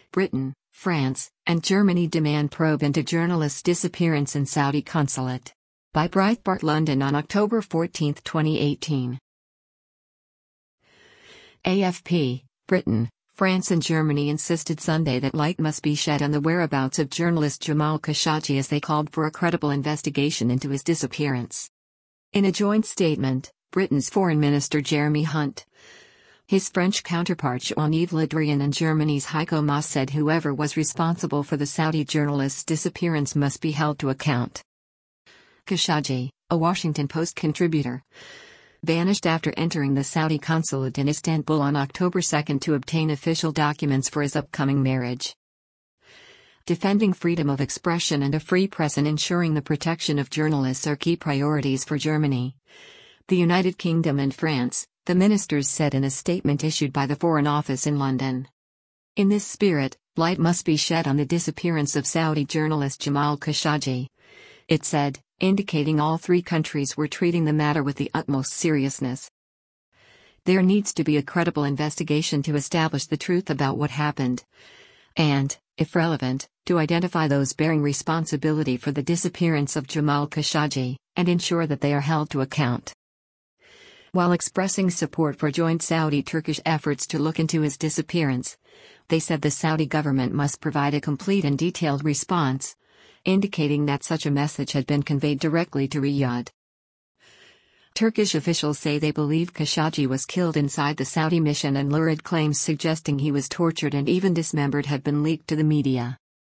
Britain, France, and Germany demand probe into journalist's disappearance in Saudi consulate. By Breitbart London on October 14, 2018. AFP, Britain, France and Germany insisted Sunday that light must be shed on the whereabouts of journalist Jamal Khashoggi as they called for a credible investigation into his disappearance. In a joint statement, Britain's Foreign Minister Jeremy Hunt, his French counterpart Jean-Yves Le Drian and Germany's Heiko Maas said whoever was responsible for the Saudi journalist's disappearance must be held to account. Khashoggi, a Washington Post contributor, vanished after entering the Saudi consulate in Istanbul on October 2 to obtain official documents for his upcoming marriage. Defending freedom of expression and a free press and ensuring the protection of journalists are key priorities for Germany, the United Kingdom and France, the ministers said in a statement issued by the Foreign Office in London. In this spirit, light must be shed on the disappearance of Saudi journalist Jamal Khashoggi, it said, indicating all three countries were treating the matter with the utmost seriousness. There needs to be a credible investigation to establish the truth about what happened, and, if relevant, to identify those bearing responsibility for the disappearance of Jamal Khashoggi, and ensure that they are held to account. While expressing support for joint Saudi-Turkish efforts to look into his disappearance, they said the Saudi government must provide a complete and detailed response, indicating that such a message had been conveyed directly to Riyadh. Turkish officials say they believe Khashoggi was killed inside the Saudi mission, and lurid claims suggesting he was tortured and even dismembered have been leaked to the media.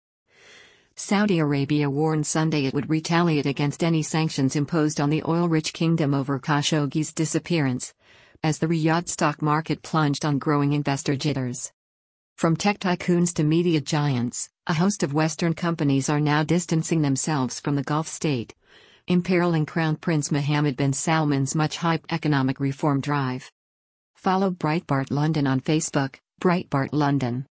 Saudi Arabia warned Sunday it would retaliate against any sanctions imposed on the oil-rich kingdom over Khashoggi's disappearance, as the Riyadh stock market plunged on growing investor jitters. From tech tycoons to media giants, a host of Western companies are now distancing themselves from the Gulf state, imperiling Crown Prince Mohammed bin Salman's much-hyped economic reform drive. Follow Breitbart London on Facebook, Breitbart London.